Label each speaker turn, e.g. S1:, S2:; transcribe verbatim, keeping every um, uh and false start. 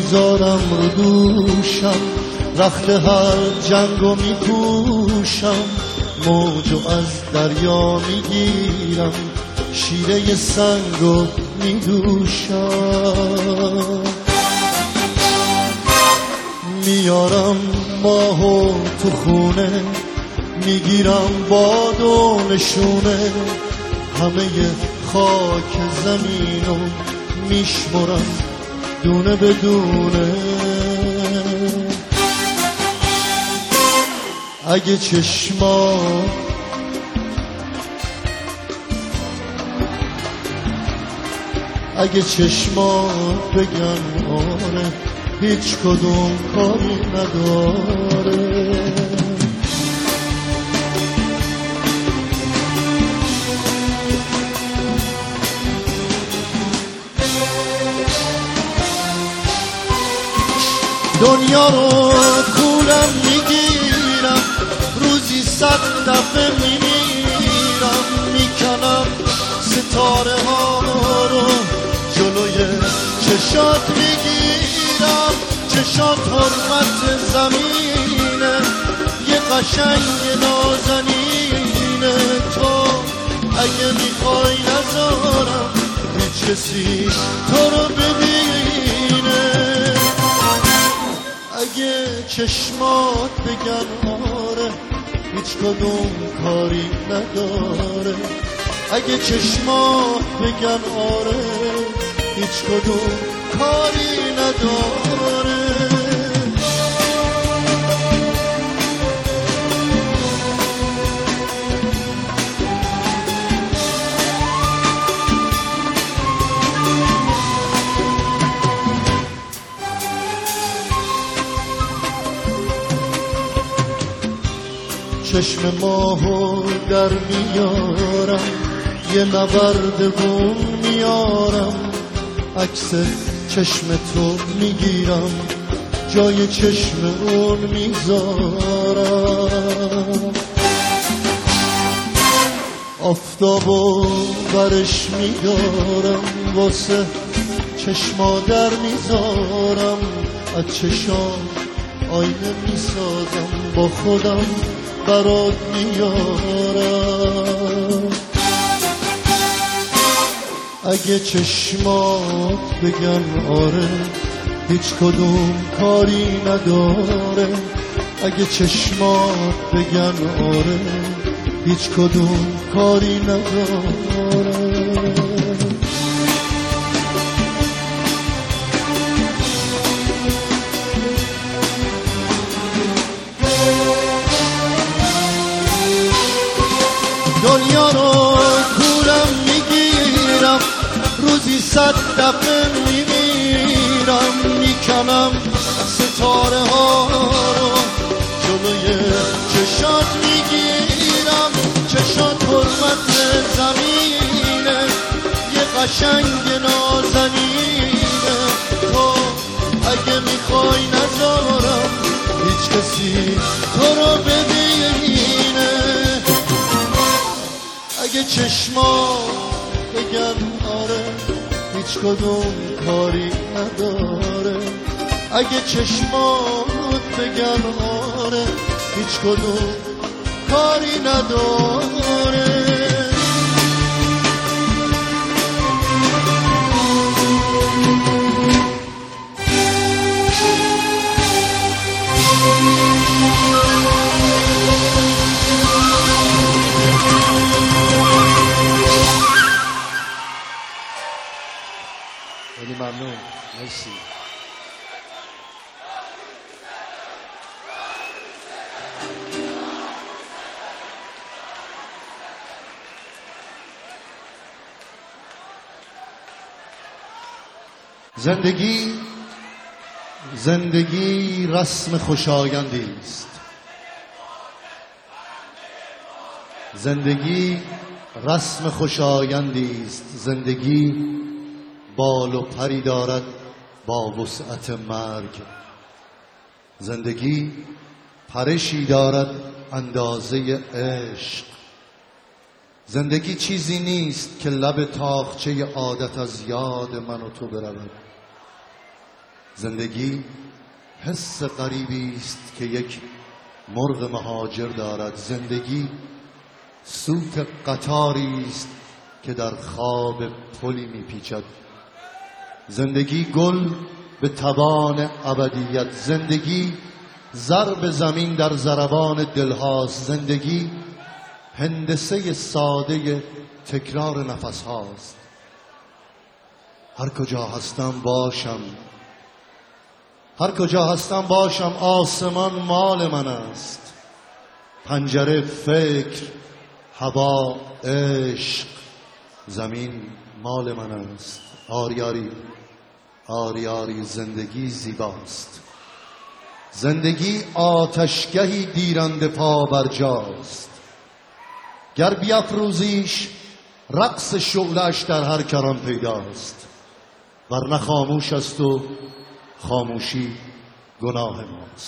S1: میذارم رو دوشم، رخت هر جنگو میپوشم، موجو از دریا میگیرم، شیره سنگو میدوشم. میارم ماهو تو خونه، میگیرم باد و نشونه، همه خاک زمینو میشمرم دونه بدونه. اگه چشما اگه چشما بگن آره، هیچ کدوم کاری نداره. دنیا رو کولم میگیرم، روزی صد دفعه میمیرم، میکنم ستاره ها رو جلوی چشات میگیرم. چشات حرمت زمینه، یه قشنگ نازنینه. تو اگه میخوای نذارم هیچ کسی تو رو ببینه. اگه چشمات بگن آره، هیچ کدوم کاری نداره. اگه چشمات بگن آره، هیچ کدوم کاری نداره. چشم ماهو در میارم، یه نبرد بوم میارم، عکس چشم تو میگیرم، جای چشم اون میذارم. آفتابو برش میدارم، واسه چشما در میذارم، از چشام آینه میسازم، با خودم برات میارم. اگه چشمات بگن آره، هیچ کدوم کاری نداره. اگه چشمات بگن آره، هیچ کدوم کاری نداره. دنیا رو کولم میگیرم، روزی صد دفعه میمیرم، میکنم ستاره ها رو جلوی چشات میگیرم. چشات حرمت زمینه، یه قشنگ نازنینه. تو اگه میخوای نذارم هیچ کسی تو رو ببینه. اگه چشما بگن آره، هیچ کدوم کاری نداره. اگه چشمات بگن آره، هیچ کدوم کاری نداره. خیلی ممنون، مرسی. زندگی زندگی رسم خوشایندی است. زندگی رسم خوشایندی است. زندگی بال و پری دارد با وسعت مرگ. زندگی پرشی دارد اندازه عشق. زندگی چیزی نیست که لب تاقچه عادت از یاد من و تو برود. زندگی حس غریبی است که یک مرغ مهاجر دارد. زندگی سوت قطاری است که در خواب پلی میپیچد. زندگی گل به توان ابدیت، زندگی ضرب زمین در ضربان دلهاست. زندگی هندسه ساده تکرار نفس هاست. هر کجا هستم باشم، هر کجا هستم باشم، آسمان مال من است. پنجره فکر، هوا عشق، زمین مال من است. آریاری آریاری زندگی زیباست. زندگی آتشگهی دیرنده پا بر جاست. گر بیفروزیش رقص شعله‌اش در هر کران پیداست. ورنه خاموش است و خاموشی گناه ماست.